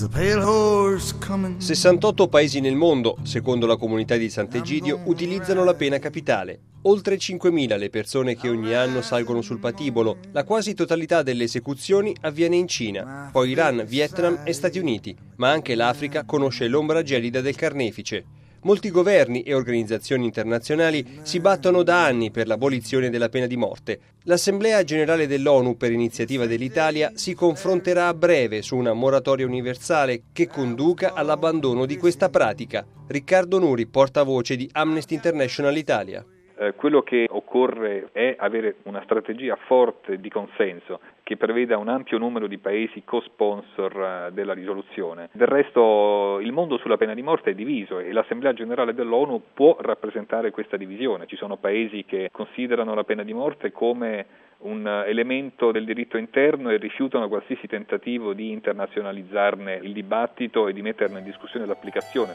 68 paesi nel mondo, secondo la comunità di Sant'Egidio, utilizzano la pena capitale. Oltre 5.000 le persone che ogni anno salgono sul patibolo. La quasi totalità delle esecuzioni avviene in Cina, poi Iran, Vietnam e Stati Uniti, ma anche l'Africa conosce l'ombra gelida del carnefice. Molti governi e organizzazioni internazionali si battono da anni per l'abolizione della pena di morte. L'Assemblea Generale dell'ONU, per iniziativa dell'Italia, si confronterà a breve su una moratoria universale che conduca all'abbandono di questa pratica. Riccardo Nuri, portavoce di Amnesty International Italia. Quello che occorre è avere una strategia forte di consenso che preveda un ampio numero di paesi co-sponsor della risoluzione. Del resto il mondo sulla pena di morte è diviso e l'Assemblea Generale dell'ONU può rappresentare questa divisione. Ci sono paesi che considerano la pena di morte come un elemento del diritto interno e rifiutano qualsiasi tentativo di internazionalizzarne il dibattito e di metterne in discussione l'applicazione.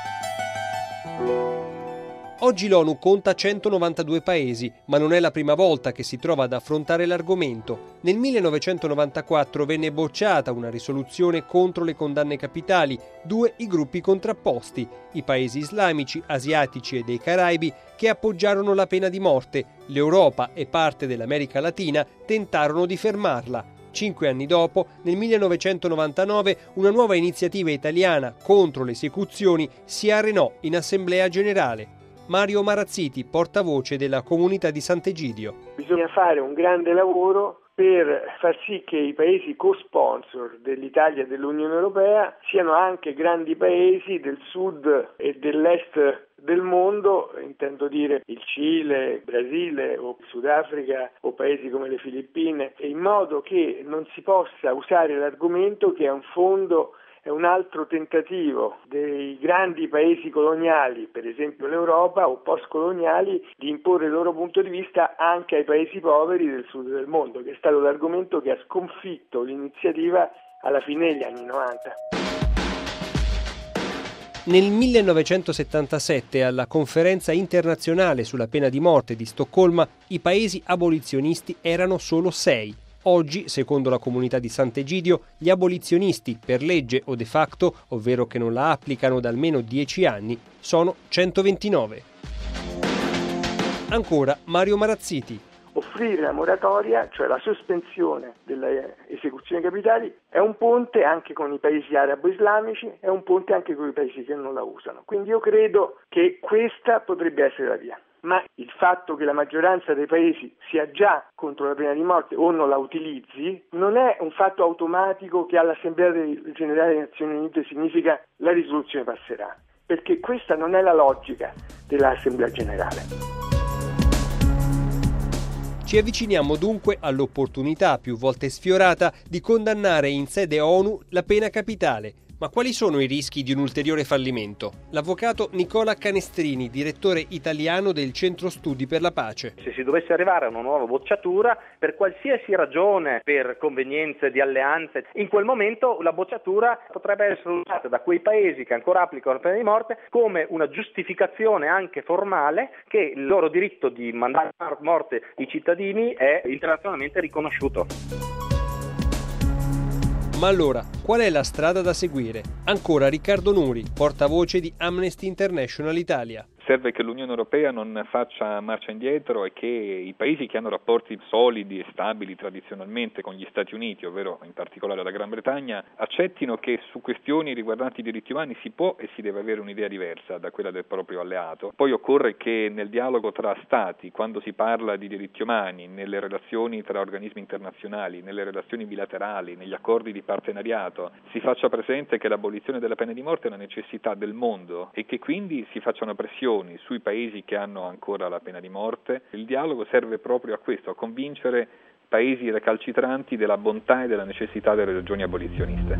Oggi l'ONU conta 192 paesi, ma non è la prima volta che si trova ad affrontare l'argomento. Nel 1994 venne bocciata una risoluzione contro le condanne capitali, due i gruppi contrapposti, i paesi islamici, asiatici e dei Caraibi, che appoggiarono la pena di morte. L'Europa e parte dell'America Latina tentarono di fermarla. 5 anni dopo, nel 1999, una nuova iniziativa italiana contro le esecuzioni si arenò in Assemblea Generale. Mario Marazziti, portavoce della comunità di Sant'Egidio. Bisogna fare un grande lavoro per far sì che i paesi co-sponsor dell'Italia e dell'Unione Europea siano anche grandi paesi del sud e dell'est del mondo, intendo dire il Cile, il Brasile o il Sudafrica o paesi come le Filippine, in modo che non si possa usare l'argomento che a un fondo è un altro tentativo dei grandi paesi coloniali, per esempio l'Europa, o post-coloniali, di imporre il loro punto di vista anche ai paesi poveri del sud del mondo, che è stato l'argomento che ha sconfitto l'iniziativa alla fine degli anni 90. Nel 1977, alla Conferenza internazionale sulla pena di morte di Stoccolma, i paesi abolizionisti erano solo 6. Oggi, secondo la comunità di Sant'Egidio, gli abolizionisti, per legge o de facto, ovvero che non la applicano da almeno 10 anni, sono 129. Ancora Mario Marazziti. Offrire la moratoria, cioè la sospensione delle esecuzioni capitali, è un ponte anche con i paesi arabo-islamici, è un ponte anche con i paesi che non la usano. Quindi io credo che questa potrebbe essere la via. Ma il fatto che la maggioranza dei paesi sia già contro la pena di morte o non la utilizzi non è un fatto automatico che all'Assemblea Generale delle Nazioni Unite significa la risoluzione passerà, perché questa non è la logica dell'Assemblea Generale. Ci avviciniamo dunque all'opportunità più volte sfiorata di condannare in sede ONU la pena capitale. Ma quali sono i rischi di un ulteriore fallimento? L'avvocato Nicola Canestrini, direttore italiano del Centro Studi per la Pace. Se si dovesse arrivare a una nuova bocciatura, per qualsiasi ragione, per convenienze di alleanze, in quel momento la bocciatura potrebbe essere usata da quei paesi che ancora applicano la pena di morte come una giustificazione anche formale che il loro diritto di mandare a morte i cittadini è internazionalmente riconosciuto. Ma allora, qual è la strada da seguire? Ancora Riccardo Nuri, portavoce di Amnesty International Italia. Serve che l'Unione Europea non faccia marcia indietro e che i paesi che hanno rapporti solidi e stabili tradizionalmente con gli Stati Uniti, ovvero in particolare la Gran Bretagna, accettino che su questioni riguardanti i diritti umani si può e si deve avere un'idea diversa da quella del proprio alleato. Poi occorre che nel dialogo tra Stati, quando si parla di diritti umani, nelle relazioni tra organismi internazionali, nelle relazioni bilaterali, negli accordi di partenariato, si faccia presente che l'abolizione della pena di morte è una necessità del mondo e che quindi si facciano pressioni sui paesi che hanno ancora la pena di morte. Il dialogo serve proprio a questo, a convincere paesi recalcitranti della bontà e della necessità delle ragioni abolizioniste.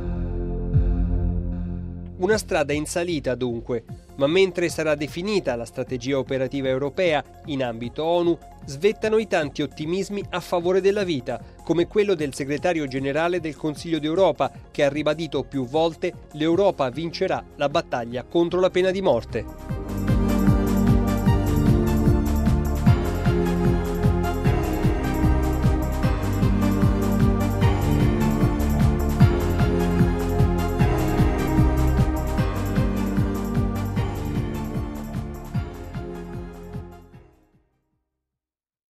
Una strada in salita dunque, ma mentre sarà definita la strategia operativa europea in ambito ONU, svettano i tanti ottimismi a favore della vita, come quello del segretario generale del Consiglio d'Europa, che ha ribadito più volte l'Europa vincerà la battaglia contro la pena di morte.